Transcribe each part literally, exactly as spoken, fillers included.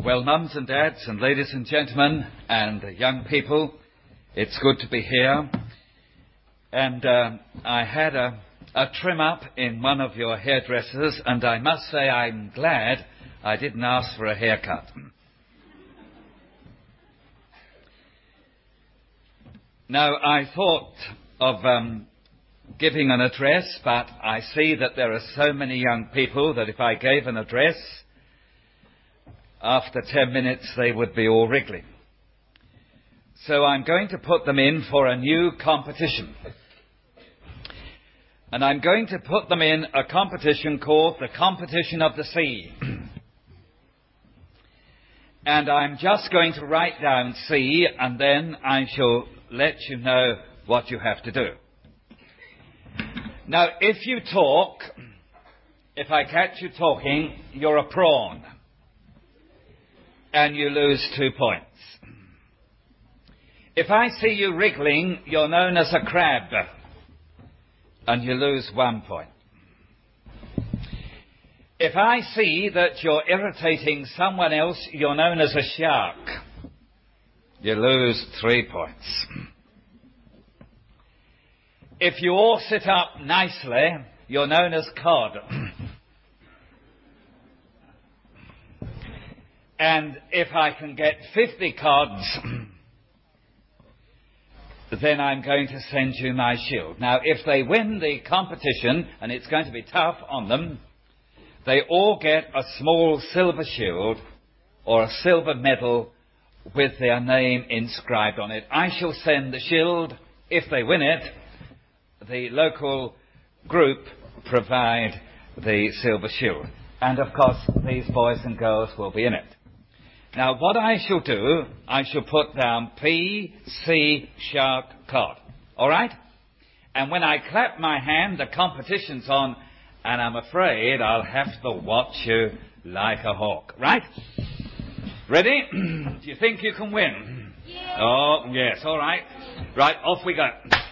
Well, mums and dads and ladies and gentlemen and young people, it's good to be here. And uh, I had a, a trim up in one of your hairdressers, and I must say I'm glad I didn't ask for a haircut. Now, I thought of um, giving an address, but I see that there are so many young people that if I gave an address, after ten minutes they would be all wriggling. So I'm going to put them in for a new competition. And I'm going to put them in a competition called the Competition of the Sea. And I'm just going to write down sea, and then I shall let you know what you have to do. Now, if you talk, if I catch you talking, you're a prawn. And you lose two points. If I see you wriggling, you're known as a crab. And you lose one point. If I see that you're irritating someone else, you're known as a shark. You lose three points. If you all sit up nicely, you're known as cod. And if I can get fifty cods, then I'm going to send you my shield. Now, if they win the competition, and it's going to be tough on them, they all get a small silver shield or a silver medal with their name inscribed on it. I shall send the shield. If they win it, the local group provide the silver shield. And, of course, these boys and girls will be in it. Now, what I shall do, I shall put down P, C, shark, cod. All right? And when I clap my hand, the competition's on, and I'm afraid I'll have to watch you like a hawk. Right? Ready? Do you think you can win? Yeah. Oh, yes. All right. Right, off we go.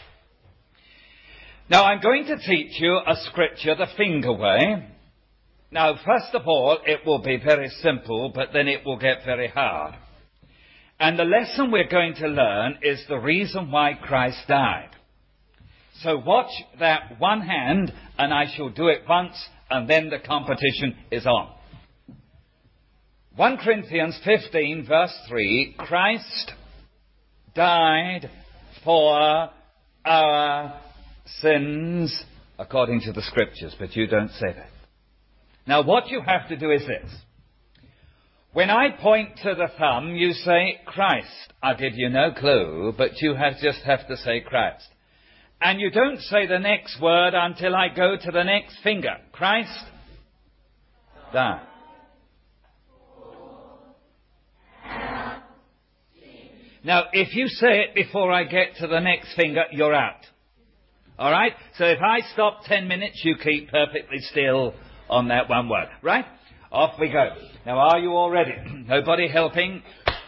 Now, I'm going to teach you a scripture the finger way. Now, first of all, it will be very simple, but then it will get very hard. And the lesson we're going to learn is the reason why Christ died. So watch that one hand, and I shall do it once, and then the competition is on. First Corinthians fifteen, verse three, Christ died for our sins, according to the scriptures, but you don't say that. Now, what you have to do is this. When I point to the thumb, you say Christ. I'll give you no clue, but you have just have to say Christ. And you don't say the next word until I go to the next finger. Christ died. Now, if you say it before I get to the next finger, you're out. All right? So if I stop ten minutes, you keep perfectly still on that one word. Right? Off we go. Now, are you all ready? Nobody helping?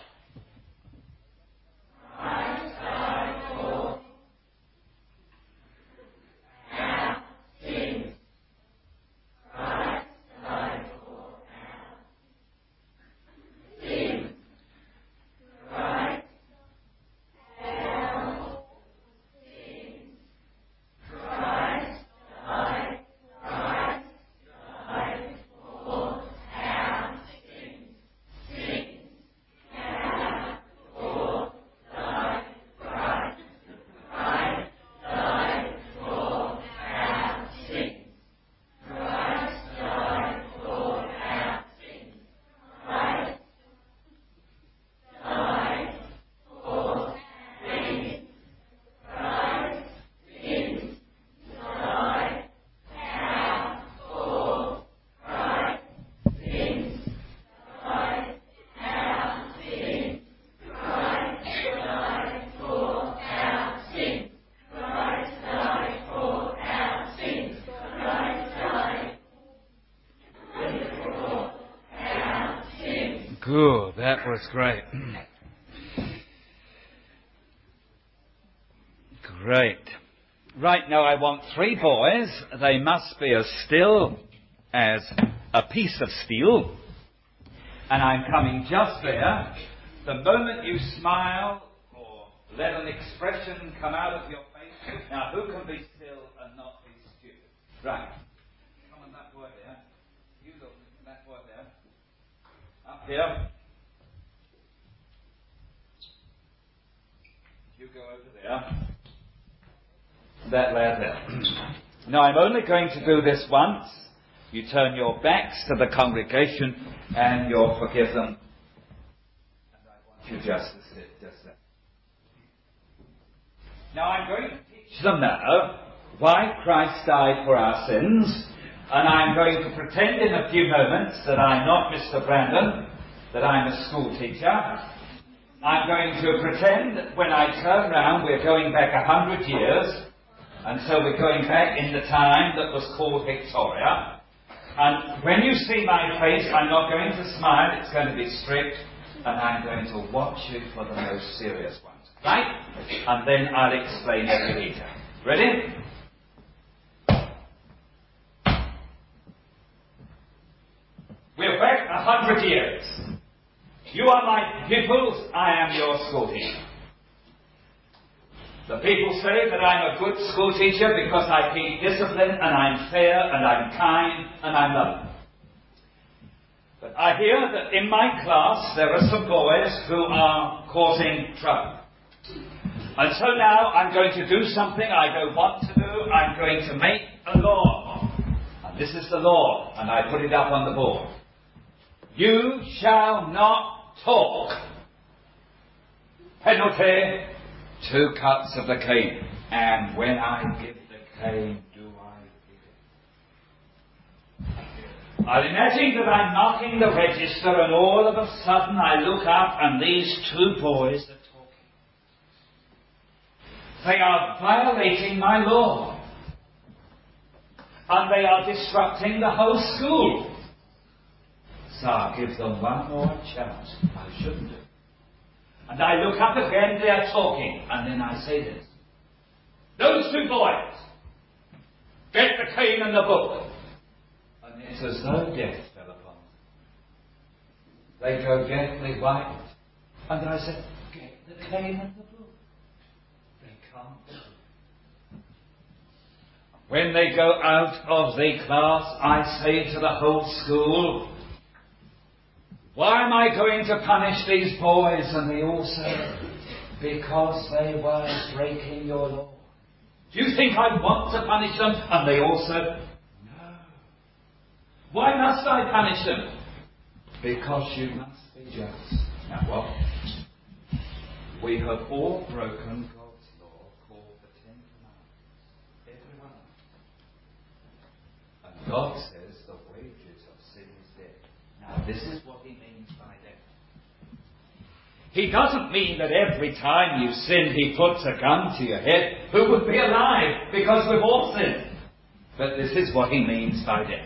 Good, that was great. Great. Right, now I want three boys. They must be as still as a piece of steel. and I'm coming just there. The moment you smile or let an expression come out of your face, now who can be still and not be stupid? Right. Come on, that boy there. You look, that boy there. Up here. You go over there. That lad there. Now I'm only going to do this once. You turn your backs to the congregation and you're forgiven. And I want you just to sit just there. Now I'm going to teach them now why Christ died for our sins. And I'm going to pretend in a few moments that I'm not Mister Brandon, that I'm a school teacher. I'm going to pretend that when I turn round we're going back a hundred years. And so we're going back in the time that was called Victoria. And when you see my face, I'm not going to smile, it's going to be strict, and I'm going to watch you for the most serious ones. Right? And then I'll explain every detail. Ready? We're back a hundred years. You are my pupils, I am your school teacher. The people say that I'm a good school teacher because I keep discipline and I'm fair and I'm kind and I'm loving. But I hear that in my class there are some boys who are causing trouble. And so now I'm going to do something I don't want to do. I'm going to make a law. And this is the law, and I put it up on the board. You shall not talk. Penalty. Two cuts of the cane. And when I give the cane, do I give it? I'll imagine that I'm knocking the register and all of a sudden I look up and these two boys are talking. They are violating my law. And they are disrupting the whole school. So I'll give them one more chance. I shouldn't do. And I look up again, they are talking, and then I say this. Those two boys, get the cane and the book. And it's as though death fell upon them. They go deathly white. And I said, get the cane and the book. They can't. When they go out of the class, I say to the whole school, why am I going to punish these boys? And they all say, because they were breaking your law. Do you think I want to punish them? And they all said, no. Why must I punish them? Because you must be just. Now what? We have all broken God's law called the Ten Commandments. Every one of them. And God says the wages of sin is death. Now this is what he means by death. He doesn't mean that every time you sin he puts a gun to your head. Who would be alive? Because we've all sinned. But this is what he means by death.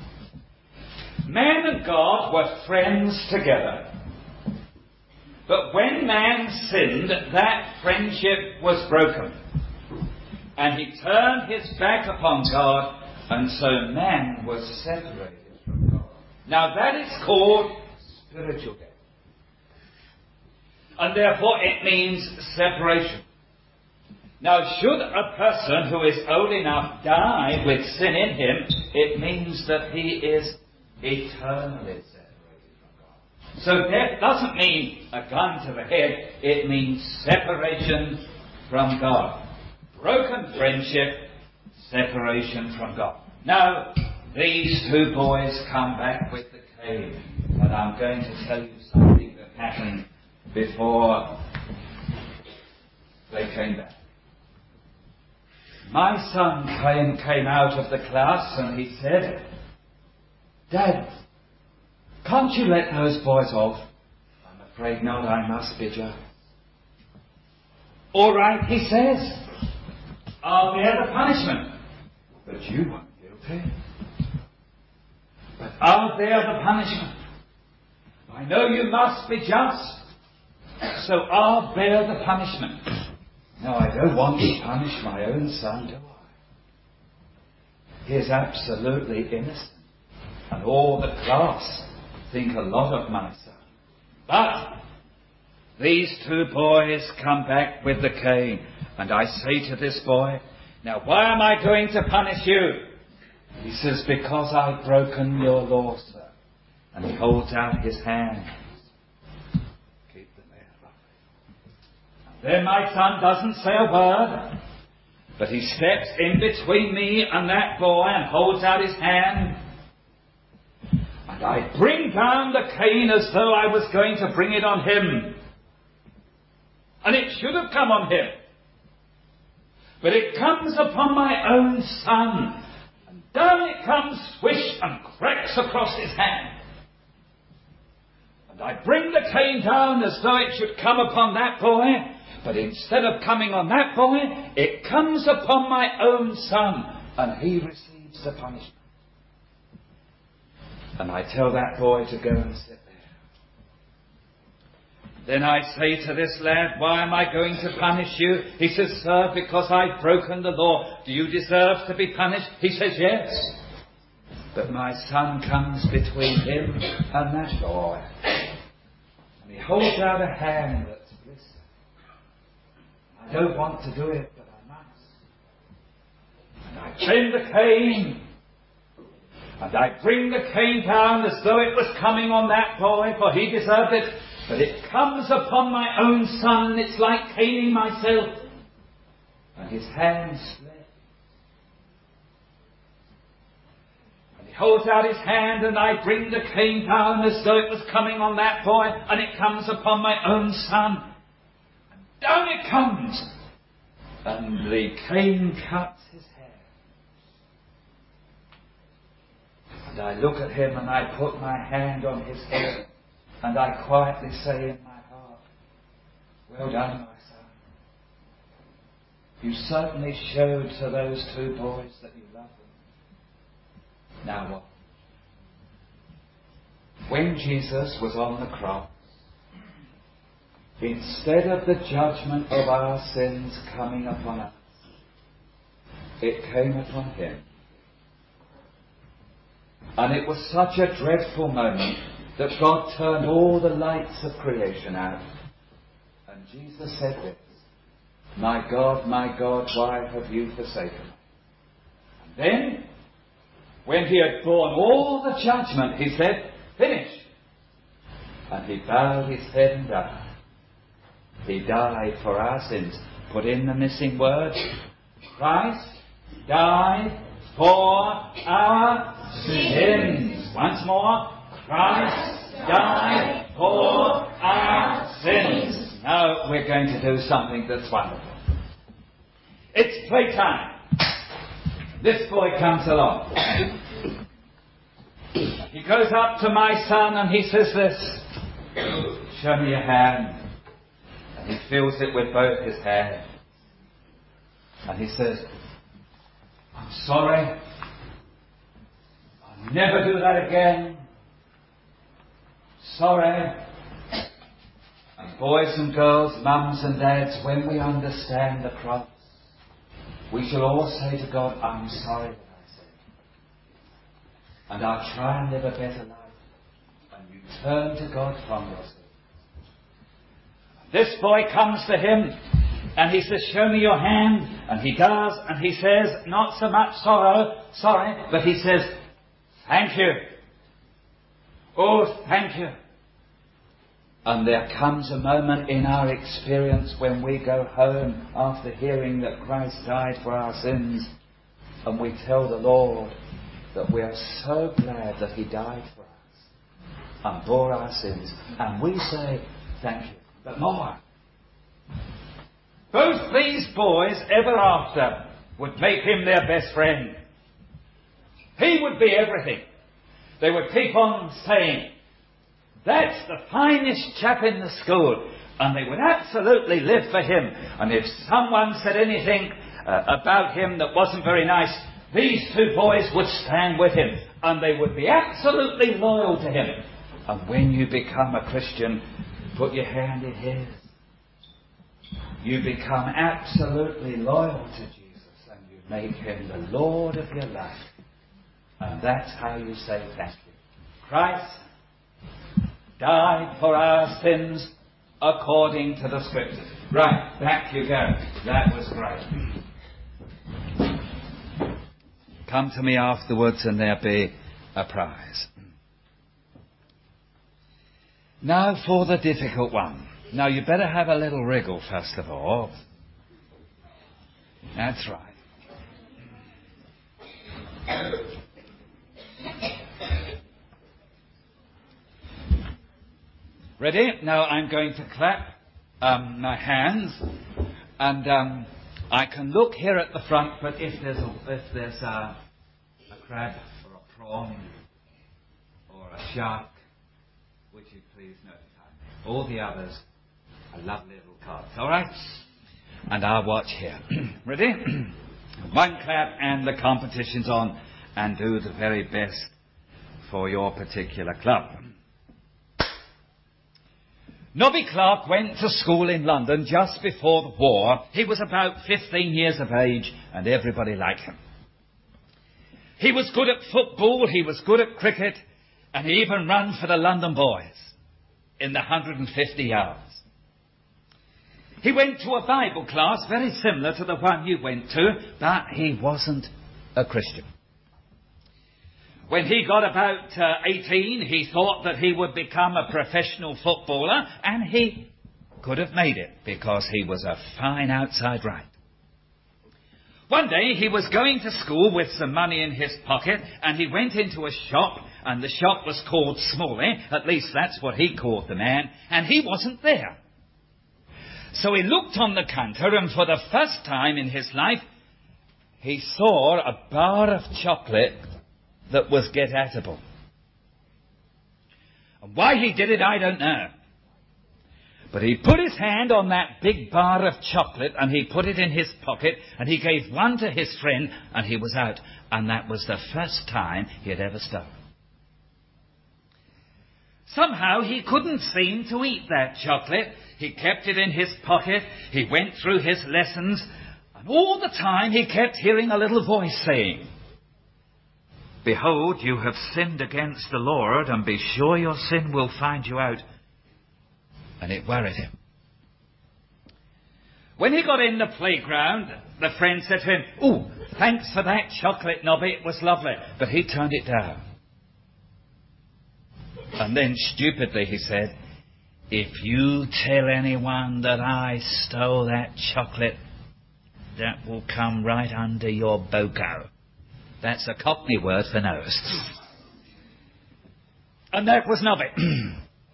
Man and God were friends together. But when man sinned, that friendship was broken. And he turned his back upon God, and so man was separated from God. Now that is called spiritual death. And therefore it means separation. Now should a person who is old enough die with sin in him, it means that he is eternally separated from God. So death doesn't mean a gun to the head, it means separation from God. Broken friendship, separation from God. Now, these two boys come back with the cane, and I'm going to tell you something that happened before they came back. My son came, came out of the class and he said, Dad, can't you let those boys off? I'm afraid not, I must be just. All right, he says, I'll bear the punishment. But you weren't guilty. But I'll bear the punishment. I know you must be just, so I'll bear the punishment. Now, I don't want to punish my own son, do I? He is absolutely innocent. And all the class think a lot of my son. But these two boys come back with the cane, and I say to this boy, now why am I going to punish you? He says, because I've broken your law, sir. And he holds out his hands. Keep them there, lovely. Then my son doesn't say a word, but he steps in between me and that boy and holds out his hand. And I bring down the cane as though I was going to bring it on him. And it should have come on him. But it comes upon my own son. And down it comes, swish, and cracks across his hand. And I bring the cane down as though it should come upon that boy. But instead of coming on that boy, it comes upon my own son. And he receives the punishment. And I tell that boy to go and sit there. Then I say to this lad, why am I going to punish you? He says, sir, because I've broken the law. Do you deserve to be punished? He says, yes. But my son comes between him and that boy. And he holds out a hand that's blistered. I don't want to do it, but I must. And I bend the cane. And I bring the cane down as though it was coming on that boy, for he deserved it. But it comes upon my own son, and it's like caning myself. And his hand slips. And he holds out his hand, and I bring the cane down as though it was coming on that boy, and it comes upon my own son. And down it comes. And the cane cuts his hair. And I look at him, and I put my hand on his head. And I quietly say in my heart, well done, my son. You certainly showed to those two boys that you love them. Now what? When Jesus was on the cross, instead of the judgment of our sins coming upon us, it came upon him. And it was such a dreadful moment that God turned all the lights of creation out. And Jesus said this, my God, my God, why have you forsaken me? And then, when he had borne all the judgment, he said, finished. And he bowed his head and died. He died for our sins. Put in the missing word. Christ died for our sins. Once more. Christ died for our sins. Now we're going to do something that's wonderful. It's playtime. This boy comes along. He goes up to my son and he says this, show me your hand. And he feels it with both his hands. And he says, I'm sorry. I'll never do that again. Sorry. And boys and girls, mums and dads, when we understand the cross, we shall all say to God, I'm sorry that I sinned. And I'll try and live a better life. And you turn to God from your sin. This boy comes to him and he says, show me your hand. And he does. And he says, not so much sorrow, sorry, but he says, thank you. Oh, thank you. And there comes a moment in our experience when we go home after hearing that Christ died for our sins, and we tell the Lord that we are so glad that he died for us and bore our sins. And we say, thank you. But more. Both these boys ever after would make him their best friend. He would be everything. They would keep on saying, that's the finest chap in the school. And they would absolutely live for him. And if someone said anything uh, about him that wasn't very nice, these two boys would stand with him. And they would be absolutely loyal to him. And when you become a Christian, put your hand in his. You become absolutely loyal to Jesus. And you make him the Lord of your life. And that's how you say thank you. Christ died for our sins according to the Scriptures. Right, back you go. That was great. Come to me afterwards and there'll be a prize. Now for the difficult one. Now you better have a little wriggle first of all. That's right. Ready? Now I'm going to clap um, my hands, and um, I can look here at the front. But if there's a, if there's a, a crab or a prawn or a shark, would you please notify me? All the others are lovely little cards. All right? And I'll watch here. Ready? One clap and the competition's on, and do the very best for your particular club. Nobby Clark went to school in London just before the war. He was about fifteen years of age, and everybody liked him. He was good at football, he was good at cricket, and he even ran for the London Boys in the one hundred fifty yards. He went to a Bible class very similar to the one you went to, but he wasn't a Christian. When he got about uh, eighteen, he thought that he would become a professional footballer, and he could have made it because he was a fine outside right. One day he was going to school with some money in his pocket, and he went into a shop, and the shop was called Smalley, at least that's what he called the man, and he wasn't there. So he looked on the counter, and for the first time in his life, he saw a bar of chocolate that was get-atable. And why he did it, I don't know. But he put his hand on that big bar of chocolate, and he put it in his pocket, and he gave one to his friend, and he was out. And that was the first time he had ever stolen. Somehow he couldn't seem to eat that chocolate. He kept it in his pocket. He went through his lessons, and all the time he kept hearing a little voice saying, "Behold, you have sinned against the Lord, and be sure your sin will find you out." And it worried him. When he got in the playground, the friend said to him, "Oh, thanks for that chocolate, Nobby, it was lovely." But he turned it down. And then stupidly he said, "If you tell anyone that I stole that chocolate, that will come right under your boko." That's a Cockney word for nose. And that was Nobby.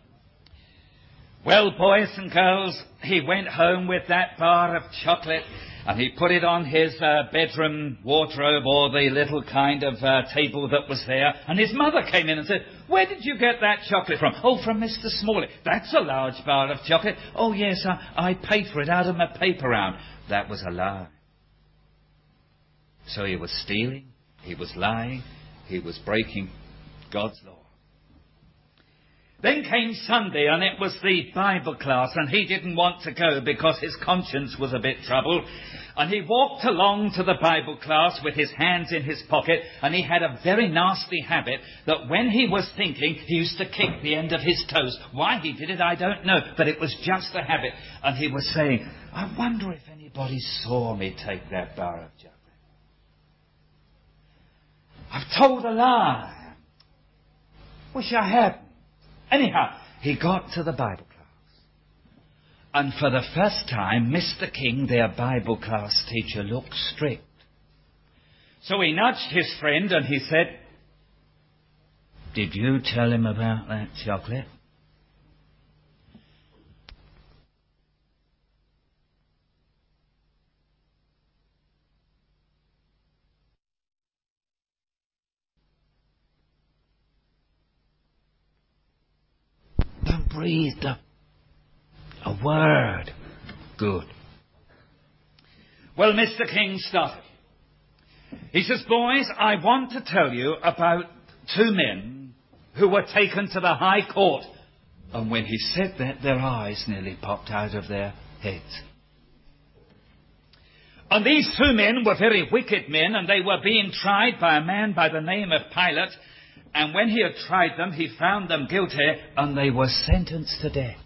Well, boys and girls, he went home with that bar of chocolate, and he put it on his uh, bedroom wardrobe, or the little kind of uh, table that was there. And his mother came in and said, "Where did you get that chocolate from?" "Oh, from Mister Smalley." "That's a large bar of chocolate." "Oh, yes, I, I paid for it out of my paper round." That was a lie. So he was stealing. He was lying. He was breaking God's law. Then came Sunday, and it was the Bible class, and he didn't want to go because his conscience was a bit troubled. And he walked along to the Bible class with his hands in his pocket, and he had a very nasty habit that when he was thinking, he used to kick the end of his toes. Why he did it, I don't know, but it was just a habit. And he was saying, "I wonder if anybody saw me take that bar of chocolate. I've told a lie. Wish I hadn't." Anyhow, he got to the Bible class. And for the first time, Mister King, their Bible class teacher, looked strict. So he nudged his friend and he said, "Did you tell him about that chocolate?" Don't breathe a, a word. Good. Well, Mister King started. He says, "Boys, I want to tell you about two men who were taken to the High Court." And when he said that, their eyes nearly popped out of their heads. And these two men were very wicked men, and they were being tried by a man by the name of Pilate. And when he had tried them, he found them guilty, and they were sentenced to death.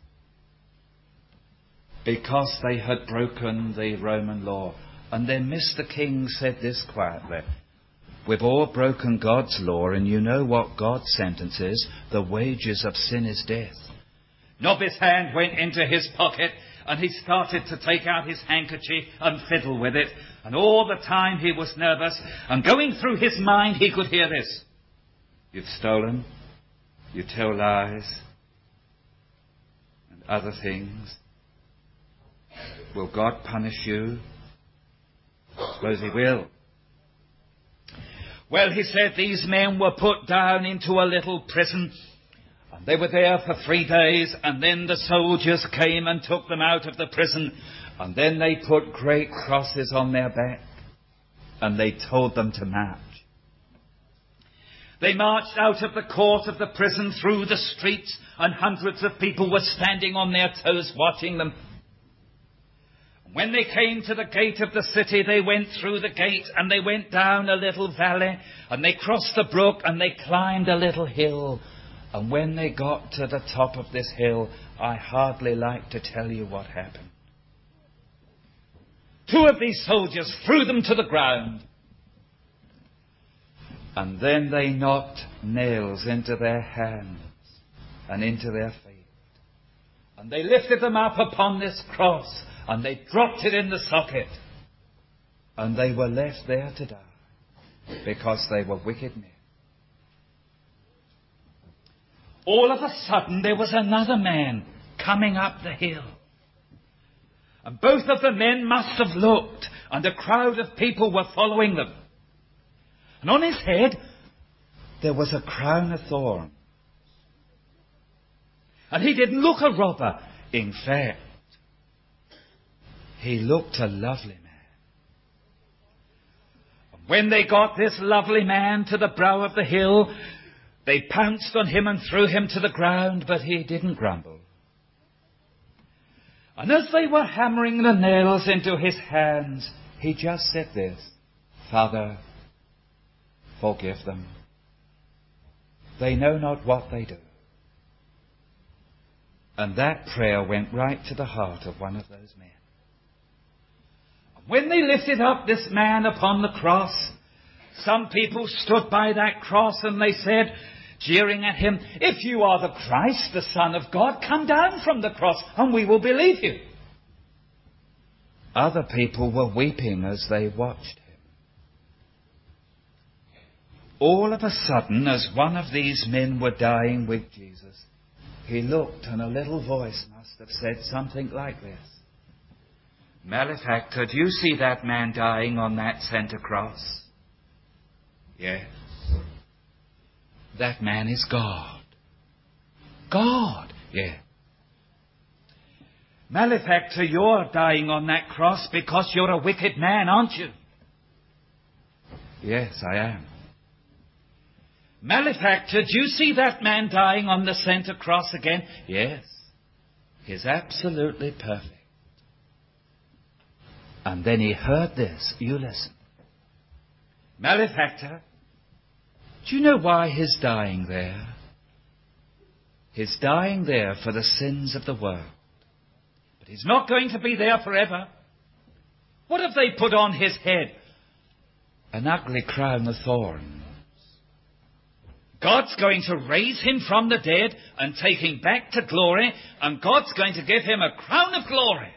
Because they had broken the Roman law. And then Mister King said this quietly: "We've all broken God's law, and you know what God's sentence is. The wages of sin is death." Nobby's hand went into his pocket, and he started to take out his handkerchief and fiddle with it. And all the time he was nervous, and going through his mind he could hear this: "You've stolen, you tell lies, and other things. Will God punish you?" Suppose he will. Well, he said, these men were put down into a little prison, and they were there for three days, and then the soldiers came and took them out of the prison, and then they put great crosses on their back, and they told them to march. They marched out of the court of the prison through the streets, and hundreds of people were standing on their toes watching them. When they came to the gate of the city, they went through the gate, and they went down a little valley, and they crossed the brook, and they climbed a little hill. And when they got to the top of this hill, I hardly like to tell you what happened. Two of these soldiers threw them to the ground, and then they knocked nails into their hands and into their feet. And they lifted them up upon this cross, and they dropped it in the socket, and they were left there to die because they were wicked men. All of a sudden there was another man coming up the hill, and both of the men must have looked, and a crowd of people were following them. And on his head there was a crown of thorns, and he didn't look a robber. In fact, he looked a lovely man. When they got this lovely man to the brow of the hill, they pounced on him and threw him to the ground, but he didn't grumble. And as they were hammering the nails into his hands, he just said this: "Father, forgive them. They know not what they do." And that prayer went right to the heart of one of those men. When they lifted up this man upon the cross, some people stood by that cross, and they said, jeering at him, "If you are the Christ, the Son of God, come down from the cross, and we will believe you." Other people were weeping as they watched him. All of a sudden, as one of these men were dying with Jesus, he looked, and a little voice must have said something like this: "Malefactor, do you see that man dying on that centre cross?" Yes. That man is God. God? Yeah. Malefactor, you're dying on that cross because you're a wicked man, aren't you? Yes, I am. Malefactor, do you see that man dying on the centre cross again? Yes. He's absolutely perfect. And then he heard this. You listen. Malefactor, do you know why he's dying there? He's dying there for the sins of the world. But he's not going to be there forever. What have they put on his head? An ugly crown of thorns. God's going to raise him from the dead and take him back to glory, and God's going to give him a crown of glory.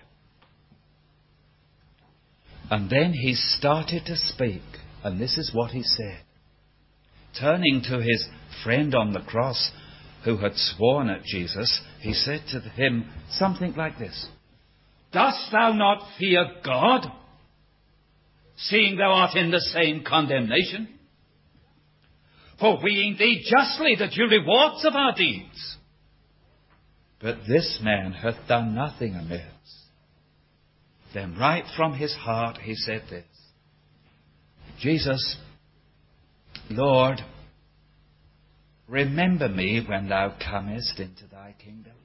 And then he started to speak, and this is what he said. Turning to his friend on the cross, who had sworn at Jesus, he said to him something like this: "Dost thou not fear God, seeing thou art in the same condemnation? For we indeed justly the due rewards of our deeds. But this man hath done nothing amiss." Then right from his heart he said this: "Jesus, Lord, remember me when thou comest into thy kingdom."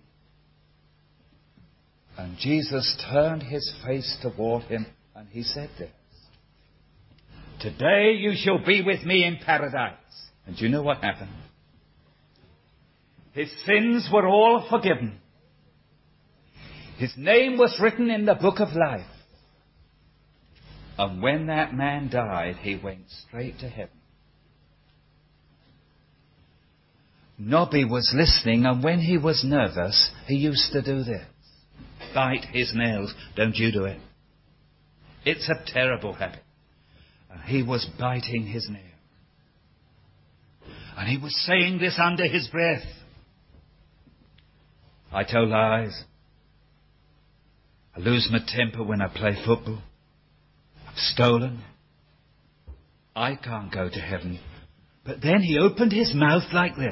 And Jesus turned his face toward him, and he said this: "Today you shall be with me in paradise." And do you know what happened? His sins were all forgiven. His name was written in the book of life. And when that man died, he went straight to heaven. Nobby was listening, and when he was nervous, he used to do this. Bite his nails. Don't you do it. It's a terrible habit. And he was biting his nail. And he was saying this under his breath. I tell lies. I lose my temper when I play football. I've stolen. I can't go to heaven. But then he opened his mouth like this.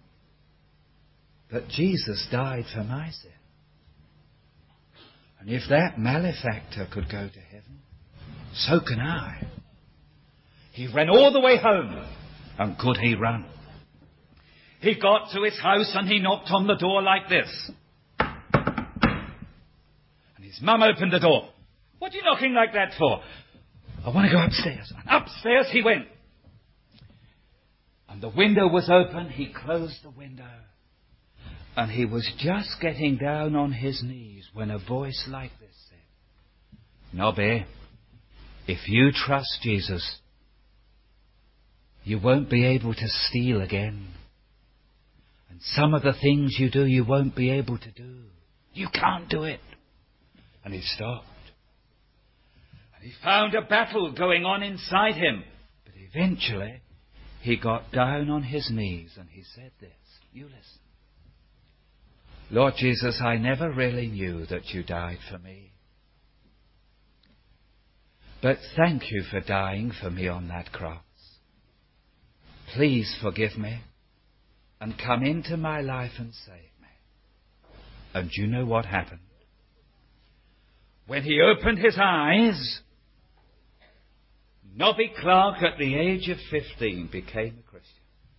But Jesus died for my sin. And if that malefactor could go to heaven, so can I. He ran all the way home. And could he run? He got to his house and he knocked on the door like this. And his mum opened the door. What are you knocking like that for? I want to go upstairs. And upstairs he went. And the window was open. He closed the window. And he was just getting down on his knees when a voice like this said, Nobby, if you trust Jesus, you won't be able to steal again. And some of the things you do, you won't be able to do. You can't do it. And he stopped. And he found a battle going on inside him. But eventually, he got down on his knees and he said this. You listen. Lord Jesus, I never really knew that you died for me. But thank you for dying for me on that cross. Please forgive me and come into my life and save me. And you know what happened? When he opened his eyes, Nobby Clark at the age of fifteen became a Christian.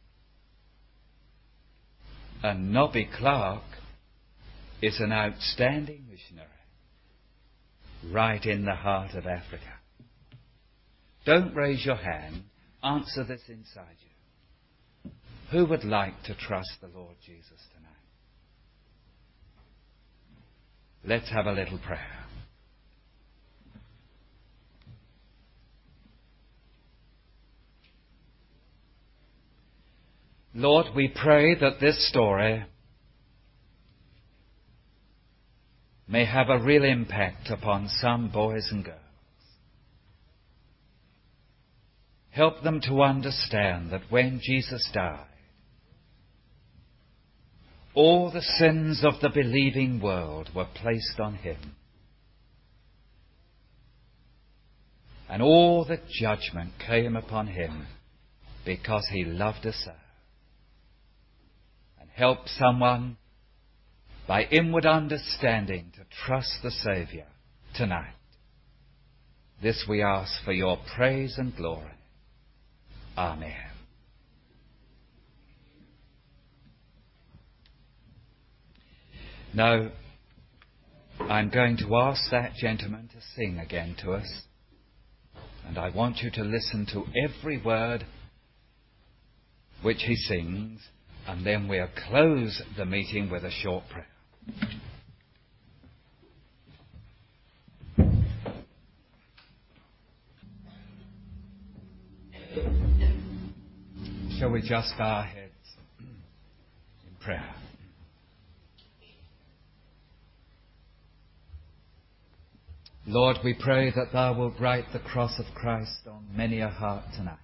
And Nobby Clark is an outstanding missionary right in the heart of Africa. Don't raise your hand. Answer this inside you. Who would like to trust the Lord Jesus tonight? Let's have a little prayer. Lord, we pray that this story may have a real impact upon some boys and girls. Help them to understand that when Jesus died, all the sins of the believing world were placed on him. And all the judgment came upon him because he loved us so. And help someone by inward understanding to trust the Saviour tonight. This we ask for your praise and glory. Amen. Now, I'm going to ask that gentleman to sing again to us. And I want you to listen to every word which he sings, and then we'll close the meeting with a short prayer. Shall we just bow our heads in prayer? Lord, we pray that thou wilt write the cross of Christ on many a heart tonight.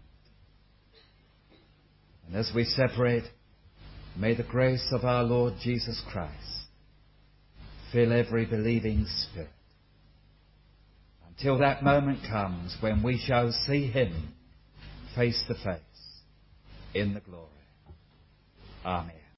And as we separate, may the grace of our Lord Jesus Christ fill every believing spirit. Until that moment comes when we shall see him face to face in the glory. Amen.